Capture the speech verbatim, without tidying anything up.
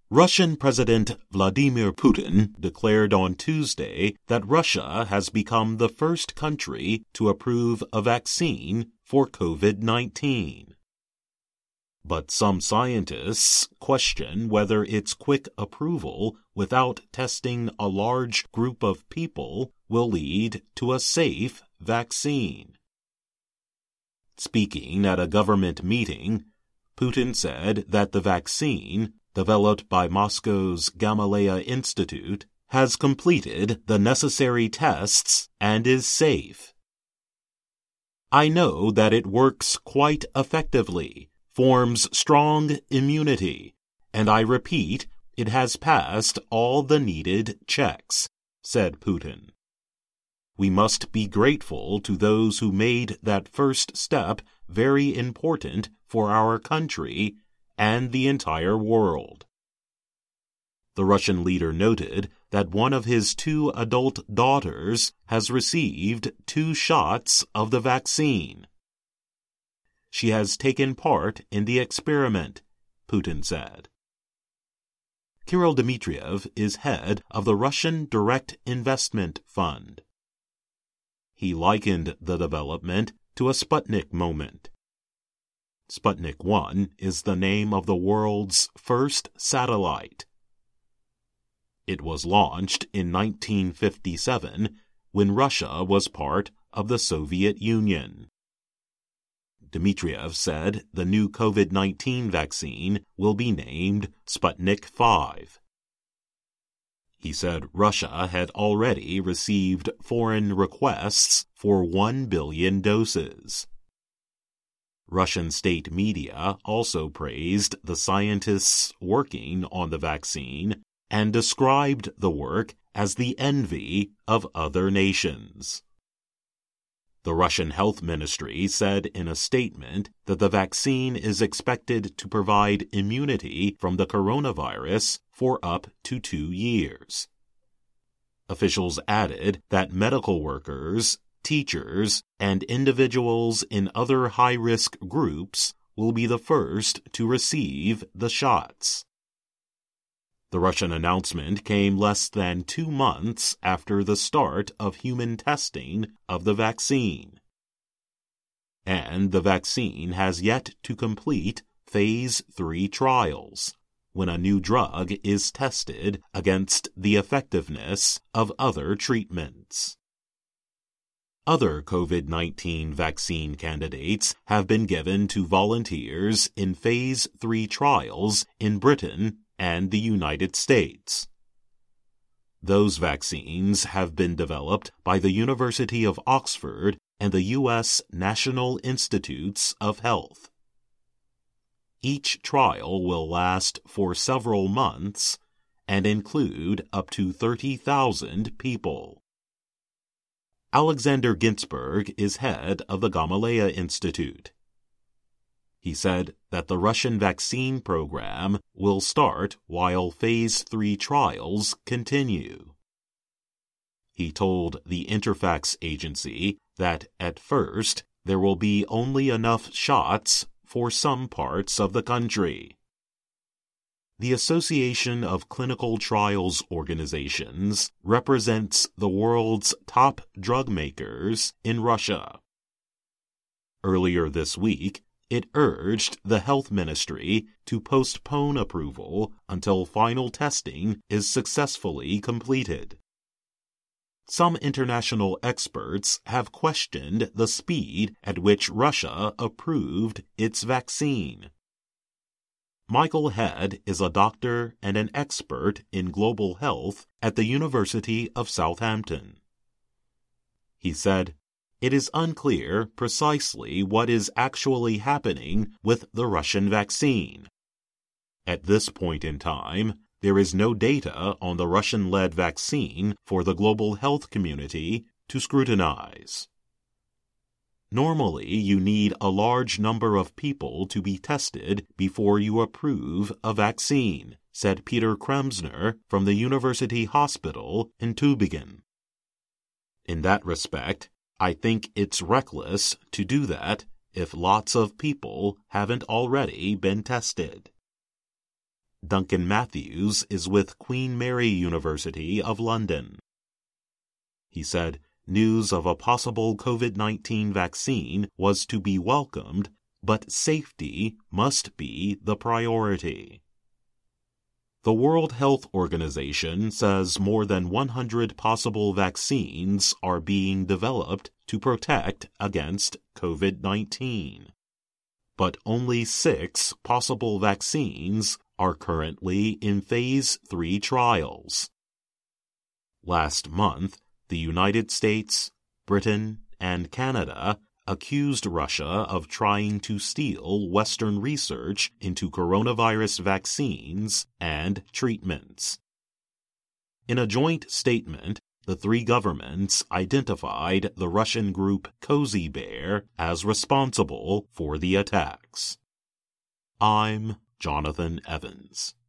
Russian President Vladimir Putin declared on Tuesday that Russia has become the first country to approve a vaccine for COVID nineteen. But some scientists question whether its quick approval without testing a large group of people will lead to a safe vaccine. Speaking at a government meeting, Putin said that the vaccine, developed by Moscow's Gamaleya Institute, has completed the necessary tests and is safe. I know that it works quite effectively, forms strong immunity, and I repeat, it has passed all the needed checks, said Putin. We must be grateful to those who made that first step very important for our country and the entire world. The Russian leader noted that one of his two adult daughters has received two shots of the vaccine. She has taken part in the experiment, Putin said. Kirill Dmitriev is head of the Russian Direct Investment Fund. He likened the development to a Sputnik moment. Sputnik one is the name of the world's first satellite. It was launched in nineteen fifty-seven when Russia was part of the Soviet Union. Dmitriev said the new COVID nineteen vaccine will be named Sputnik five. He said Russia had already received foreign requests for one billion doses. Russian state media also praised the scientists working on the vaccine and described the work as the envy of other nations. The Russian Health Ministry said in a statement that the vaccine is expected to provide immunity from the coronavirus for up to two years. Officials added that medical workers, teachers, and individuals in other high-risk groups will be the first to receive the shots. The Russian announcement came less than two months after the start of human testing of the vaccine. And the vaccine has yet to complete phase three trials, when a new drug is tested against the effectiveness of other treatments. Other COVID nineteen vaccine candidates have been given to volunteers in phase three trials in Britain and the United States. Those vaccines have been developed by the University of Oxford and the U S National Institutes of Health. Each trial will last for several months and include up to thirty thousand people. Alexander Ginsburg is head of the Gamaleya Institute. He said that the Russian vaccine program will start while phase three trials continue. He told the Interfax agency that at first there will be only enough shots for some parts of the country. The Association of Clinical Trials Organizations represents the world's top drug makers in Russia. Earlier this week, it urged the health ministry to postpone approval until final testing is successfully completed. Some international experts have questioned the speed at which Russia approved its vaccine. Michael Head is a doctor and an expert in global health at the University of Southampton. He said, "It is unclear precisely what is actually happening with the Russian vaccine. At this point in time, there is no data on the Russian-led vaccine for the global health community to scrutinize. Normally, you need a large number of people to be tested before you approve a vaccine," said Peter Kremsner from the University Hospital in Tübingen. "In that respect, I think it's reckless to do that if lots of people haven't already been tested." Duncan Matthews is with Queen Mary University of London. He said news of a possible COVID nineteen vaccine was to be welcomed, but safety must be the priority. The World Health Organization says more than one hundred possible vaccines are being developed to protect against COVID nineteen. But only six possible vaccines are currently in phase three trials. Last month, the United States, Britain, and Canada accused Russia of trying to steal Western research into coronavirus vaccines and treatments. In a joint statement, the three governments identified the Russian group Cozy Bear as responsible for the attacks. I'm Jonathan Evans.